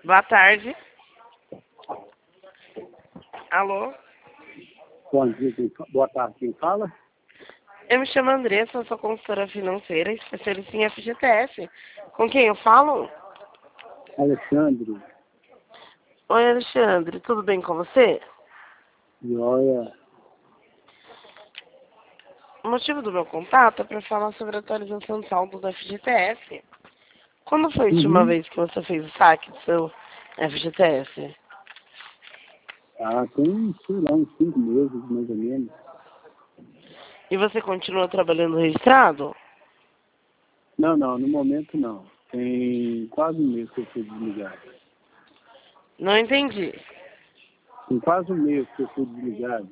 Boa tarde. Alô? Bom dia, boa tarde, quem fala? Eu me chamo Andressa, sou consultora financeira, especialista em FGTS. Com quem eu falo? Alexandre. Oi, Alexandre, tudo bem com você? Joia. O motivo do meu contato é para falar sobre a atualização de saldo do FGTS. Quando foi a última vez que você fez o saque do seu FGTS? Tem, sei lá, uns 5 meses, mais ou menos. E você continua trabalhando registrado? Não, no momento não. Tem quase um mês que eu fui desligado. Não entendi. Tem quase um mês que eu fui desligado.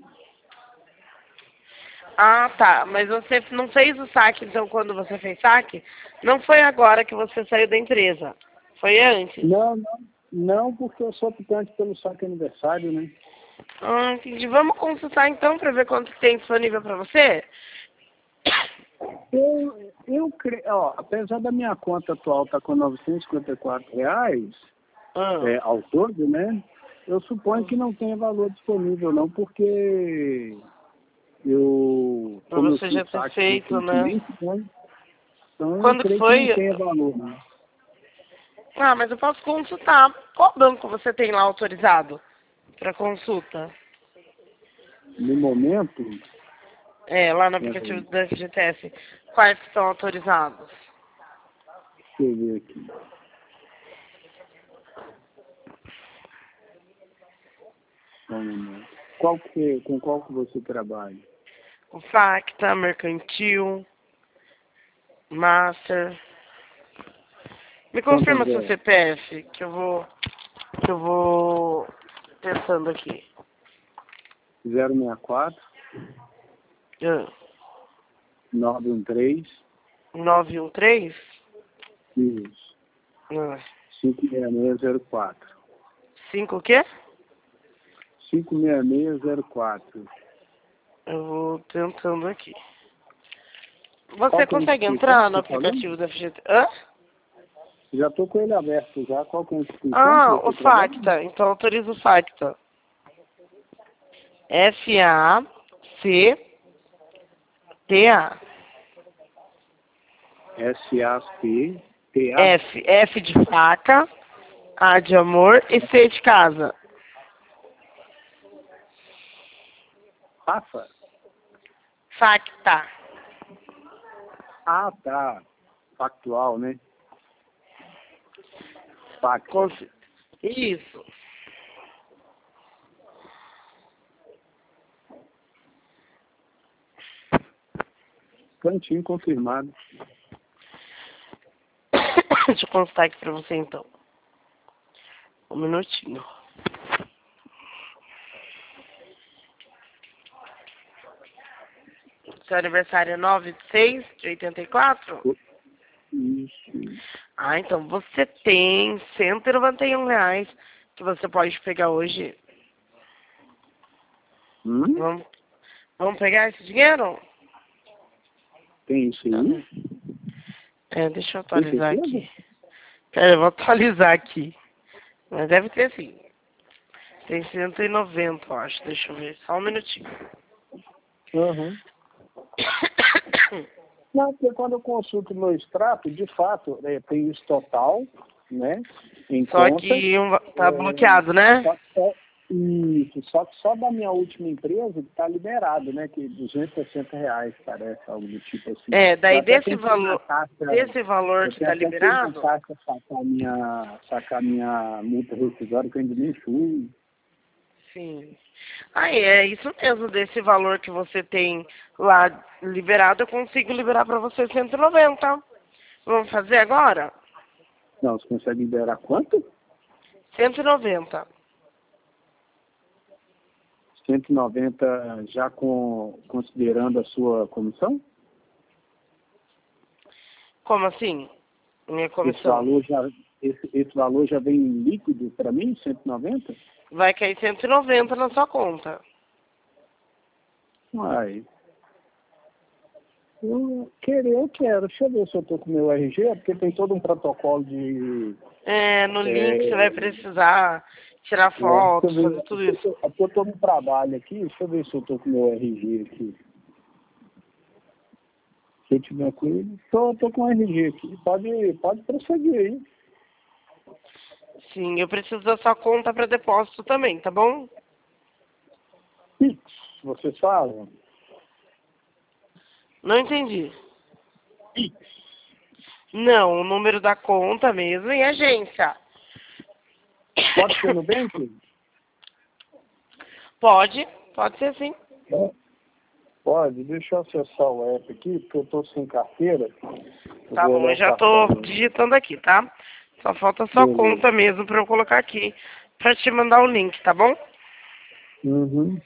Ah, tá. Mas você não fez o saque, então, quando você fez saque, não foi agora que você saiu da empresa. Foi antes. Não, porque eu sou optante pelo saque aniversário, né? Ah, entendi. Vamos consultar, então, para ver quanto tem disponível para você? Eu creio, apesar da minha conta atual estar com R$ 954 ao todo, né? Eu suponho que não tenha valor disponível, não, porque Pra você já ter feito, né? Então eu Quando que creio que não foi? tenha valor, né? Ah, mas eu posso consultar. Qual banco você tem lá autorizado para consulta? No momento, É, lá no aplicativo do FGTS. Quais que estão autorizados? deixa eu ver aqui. Só um momento. Com qual que você trabalha? O Facta, Mercantil, Master. Me confirma seu Santander. CPF, que eu vou pensando aqui. 064 Ah, 913 913? isso, Ah, 56604. 5 o quê? 56604. Eu vou tentando aqui. Qual Você que é a consegue instituição entrar que no você tá falando? aplicativo da FGTS? Hã? Já estou com ele aberto já. Qual que é a instituição que Ah, o você trabalha? Facta. Então autoriza o Facta. F-A-C-T-A. SAPTA. F de faca, A de amor e C de casa. Rafa? Facta. Ah, tá. Factual, né? Facta. Isso. Cantinho confirmado. Deixa eu constar aqui pra você então. Um minutinho. Seu aniversário é 9/6/84? Isso. Ah, então você tem R$ 191 que você pode pegar hoje. Vamos pegar esse dinheiro? Tem isso aí? Deixa eu Tem atualizar certeza? aqui. Pera, eu vou atualizar aqui. Mas deve ter sim. Tem 190, eu acho. Deixa eu ver. Só um minutinho. Uhum. Não, porque quando eu consulto no extrato, de fato, tem isso total, né? Em Só conta. que tá bloqueado, né? Só que só da minha última empresa que tá liberado, né? Que R$ 260 parece, algo do tipo assim. Daí Eu até desse tentei na valor, taxa, desse valor eu que tenho tá até que na liberado, taxa sacar minha multa rescisória, que eu ainda nem fui. sim. Aí, é isso mesmo, desse valor que você tem lá liberado, eu consigo liberar pra você 190. Vamos fazer agora? Não, você consegue liberar quanto? 190. 190 já considerando a sua comissão? Como assim? Minha Esse comissão. valor já vem líquido para mim, 190? Vai cair 190 na sua conta. Uai. Eu quero. Deixa eu ver se eu tô com o meu RG, porque tem todo um protocolo de... No link você vai precisar tirar fotos, fazer tudo isso. Eu tô no trabalho aqui, deixa eu ver se eu tô com o meu RG aqui. Se eu tiver com ele, tô com o RG aqui. Pode prosseguir aí. Sim, eu preciso da sua conta para depósito também, tá bom? Pix, vocês falam? Não entendi. Pix. Não, o número da conta mesmo em agência. Pode ser no Bank? Pode ser sim. Pode, deixa eu acessar o app aqui, porque eu tô sem carteira. Tá bom, eu já tô digitando aqui, tá? Só falta a sua conta mesmo para eu colocar aqui, para te mandar o link, tá bom? Uhum.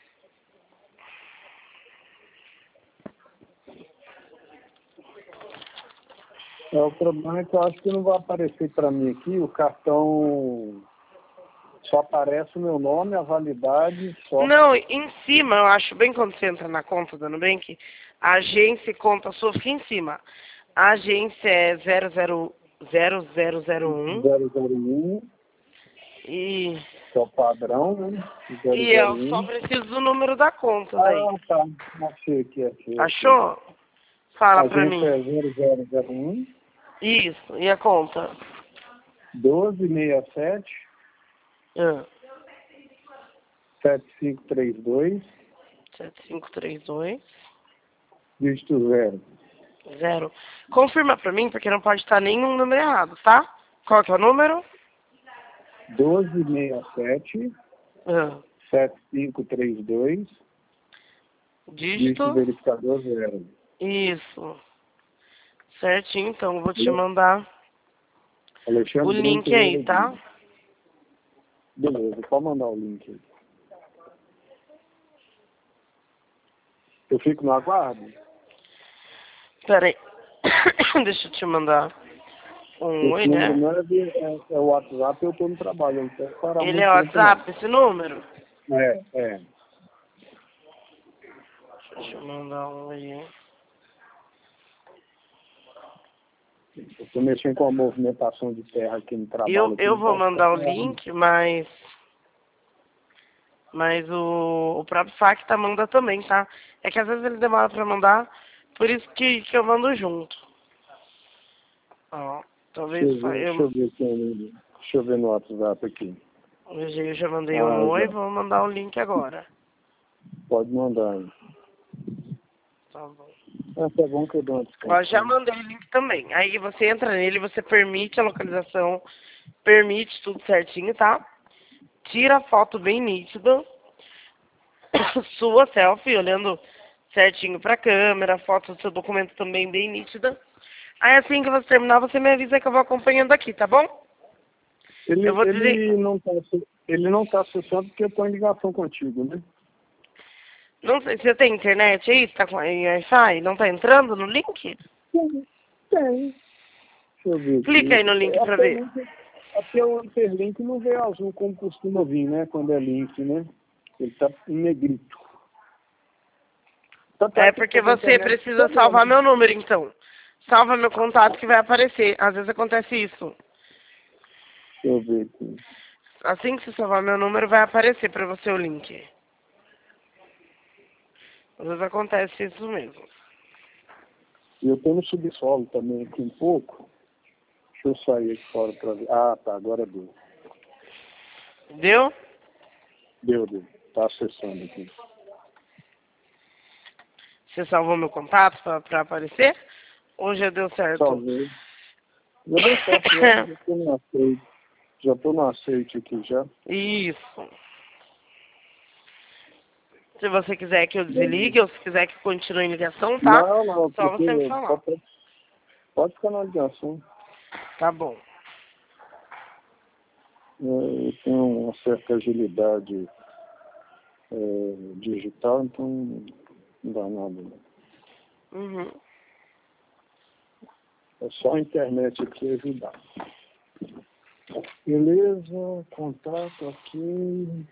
O problema é que eu acho que não vai aparecer para mim aqui, o cartão só aparece o meu nome, a validade, só. Não, em cima, eu acho bem quando você entra na conta do Nubank, a agência e conta sua fica em cima. A agência é 0001 001, e, que é o padrão, né? e eu só 001. preciso do número da conta daí. Tá. Achei aqui. Achou? Fala A pra agência mim. é 0001 Isso, e a conta? 1267 Ah, 7532 7532 dígito 0. 0. Confirma pra mim, porque não pode estar nenhum número errado, tá? Qual que é o número? 1267 Ah, 7532 dígito dígito? verificador 0. Isso. Certinho, então eu vou te mandar o Alexandre Bruno link aí, Pereira tá? Dias. Beleza, pode mandar o link aí. Eu fico no aguardo? Pera aí. Deixa eu te mandar um oi, Esse número né? não é o WhatsApp, eu tô no trabalho, eu não quero parar Ele muito é tempo WhatsApp, esse número? não. É. Deixa eu mandar um oi. Eu tô mexendo com a movimentação de terra aqui no trabalho. Eu Não vou posso ficar mandar o parado. link, mas o próprio Facta manda também, tá? É que às vezes ele demora pra mandar, por isso que eu mando junto. Ó, talvez Deixa eu ver aqui, deixa eu ver no WhatsApp aqui. eu já mandei um oi, Já. vou mandar o link agora. Pode mandar aí. Tá bom. Tá bom que eu dou uma Ó, já descansada. mandei o link também. Aí você entra nele, você permite a localização, permite tudo certinho, tá? Tira a foto bem nítida, sua selfie, olhando certinho pra câmera, foto do seu documento também bem nítida. Aí assim que você terminar, você me avisa que eu vou acompanhando aqui, tá bom? Eu vou dizer... Ele não tá acessando porque eu tô em ligação contigo, né? Não sei, você tem internet aí? Tá com Wi-Fi? Não tá entrando no link? Tem. Deixa eu ver Clica aí aqui. no link pra ver. Até o hiperlink não vê azul como costuma vir, né? Quando é link, né? Ele tá em negrito. É porque você precisa salvar meu número, então. Salva meu contato que vai aparecer. Às vezes acontece isso. Deixa eu ver aqui. Assim que você salvar meu número, vai aparecer pra você o link. Às vezes acontece isso mesmo. E eu tô no subsolo também aqui um pouco. Deixa eu sair aqui fora pra ver. Ah, tá. Agora deu. Deu? Deu. Tá acessando aqui. Você salvou meu contato pra aparecer? Ou já deu certo? Salvei. Já deu certo, já. Já tô no aceite. Já tô no aceite aqui já. Isso. Se você quiser que eu desligue ou se quiser que continue em ligação, tá? Não, Só você me porque falar. pode ficar na ligação. Tá bom. Eu tenho uma certa agilidade digital, então não dá nada. Não. Uhum. É só a internet aqui ajudar. Beleza, contato aqui.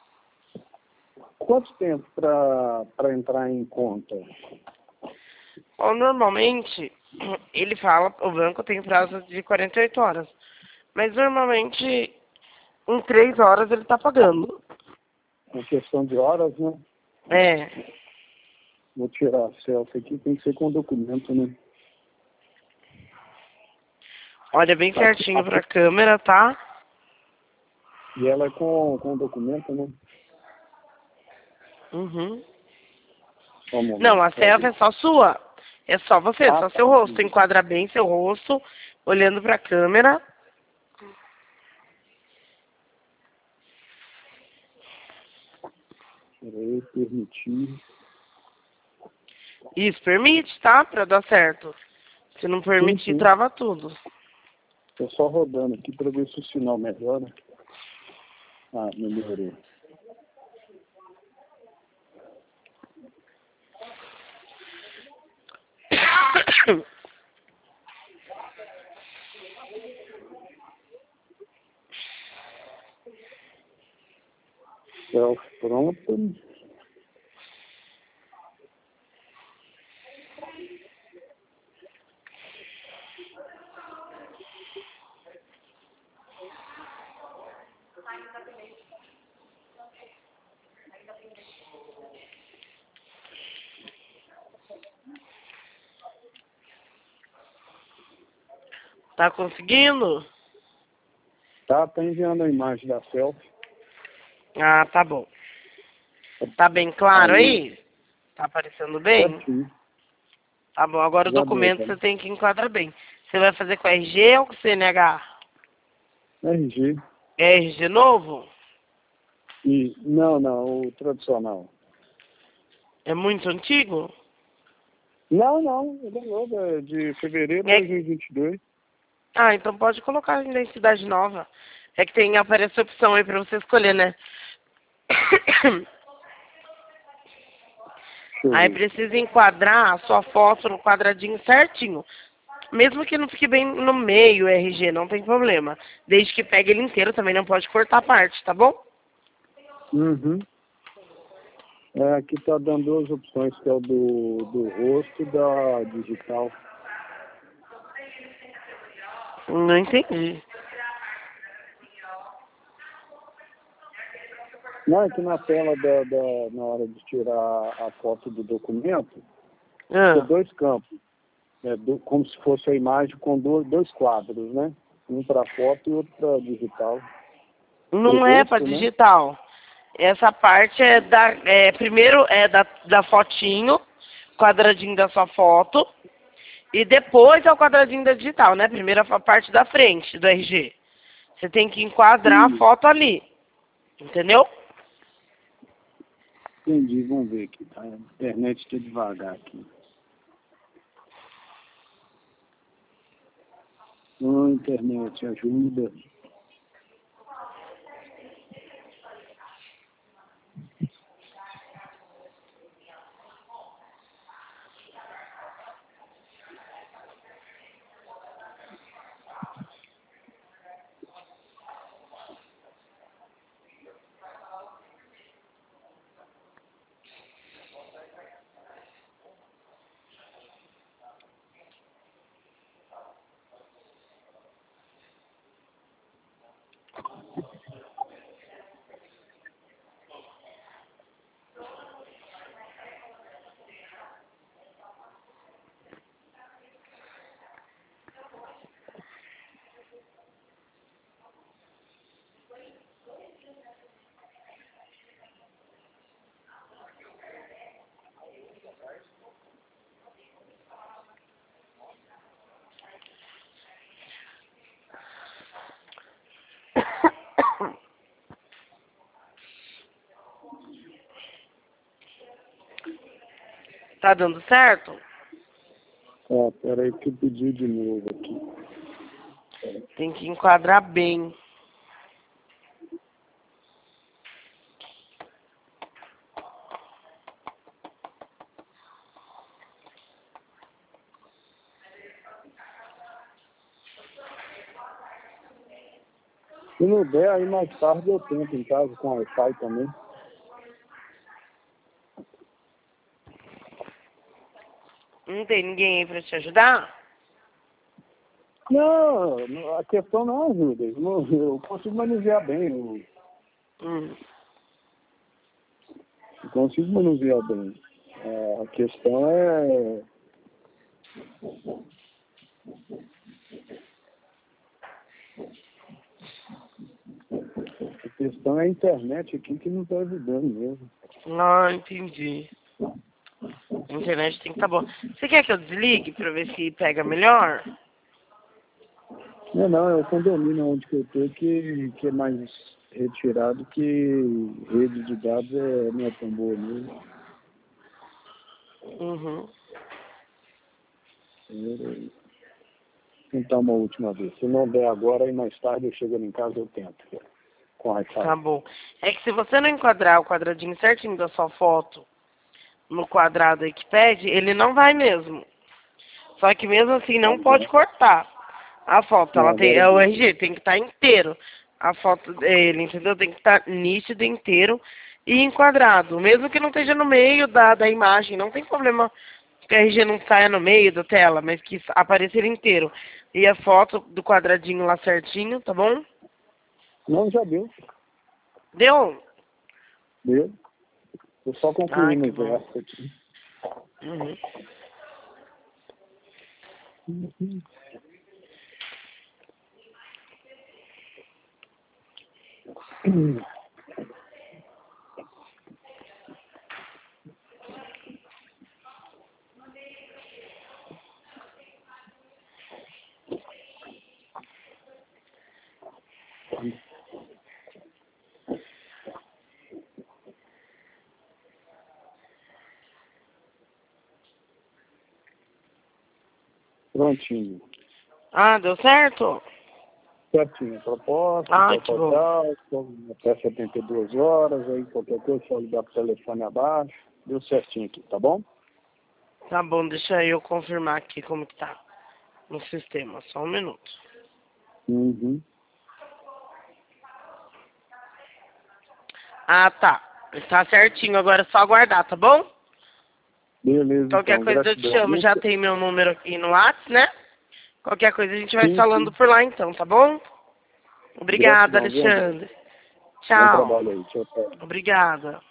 Quanto tempo para entrar em conta? Ó, normalmente, ele fala, o banco tem prazo de 48 horas. Mas normalmente, em 3 horas ele tá pagando. Uma questão de horas, né? É. Vou tirar a selfie aqui, tem que ser com documento, né? Olha bem certinho pra câmera, tá? E ela é com documento, né? Uhum. Só um momento, Não, a selfie é só sua. É só você, só seu rosto. Sim. Enquadra bem seu rosto, olhando pra câmera. Peraí, permitir. Isso, permite, tá? Pra dar certo. Se não permitir, Sim. trava tudo. Tô só rodando aqui pra ver se o sinal melhora. Ah, melhorou. Selfie pronto. Tá conseguindo? Tá enviando a imagem da selfie. Ah, tá bom. Tá bem claro aí? Tá aparecendo bem? Certinho. Tá bom, agora o Já deu, documento tá? você tem que enquadrar bem. Você vai fazer com RG ou com CNH? RG. É RG novo? E, não, o tradicional. É muito antigo? Não, ele é novo, é de fevereiro de É... 2022. Ah, então pode colocar a identidade nova. É que tem, aparece a opção aí pra você escolher, né? Deixa eu Aí ver. precisa enquadrar a sua foto no quadradinho certinho. Mesmo que não fique bem no meio o RG, não tem problema. Desde que pegue ele inteiro, também não pode cortar parte, tá bom? Uhum. É, aqui tá dando duas opções, que é o do rosto e da digital. Não entendi. Não, é que na tela na hora de tirar a foto do documento, tem Ah, dois campos. Como se fosse a imagem com dois quadros, né? Um para foto e outro para digital. Pro não é pra rosto, né? digital. Essa parte é primeiro é da fotinho, quadradinho da sua foto, e depois é o quadradinho da digital, né? Primeiro a parte da frente do RG. Você tem que enquadrar a Sim. foto ali. Entendeu? Entendi, vamos ver aqui, tá? A internet está devagar aqui. Internet, ajuda. Tá dando certo? Peraí que eu pedi de novo aqui. Tem que enquadrar bem. Se não der, aí mais tarde eu tento em casa com Wi-Fi também. Não tem ninguém aí pra te ajudar? Não, a questão não é ajuda. Eu consigo manusear bem. Eu consigo manusear bem. A questão é... A questão é a internet aqui que não está ajudando mesmo. Ah, entendi. A internet tem que estar boa. Você quer que eu desligue pra ver se pega melhor? Não, é o condomínio onde que eu tô que é mais retirado, que rede de dados não é tão boa mesmo. Uhum. Eu tentar uma última vez. Se não der agora, e mais tarde eu chego em casa eu tento. Com Wi-Fi. Tá bom. É que se você não enquadrar o quadradinho certinho da sua foto no quadrado aí que pede, ele não vai mesmo. Só que mesmo assim não pode cortar a foto. Ela tem, o RG tem que estar inteiro. A foto dele, entendeu? Tem que estar nítido, inteiro e enquadrado. Mesmo que não esteja no meio da imagem, não tem problema que o RG não saia no meio da tela, mas que apareça ele inteiro. E a foto do quadradinho lá certinho, tá bom? Não, já deu. Deu? Deu. Eu só concluí no verso aqui. Uhum. Prontinho. Ah, deu certo? Certinho. Proposta, até 72 horas, aí qualquer coisa, só ligar pro telefone abaixo. Deu certinho aqui, tá bom? Tá bom, deixa eu confirmar aqui como que tá no sistema. Só um minuto. Uhum. Ah, tá. Tá certinho. Agora é só aguardar, tá bom? Beleza, Qualquer então. coisa eu te chamo. Já tem meu número aqui no WhatsApp, né? Qualquer coisa a gente vai falando por lá então, tá bom? Obrigada, Gratidão, Alexandre. Bom Tchau. trabalho aí. Tchau, tchau. Obrigada.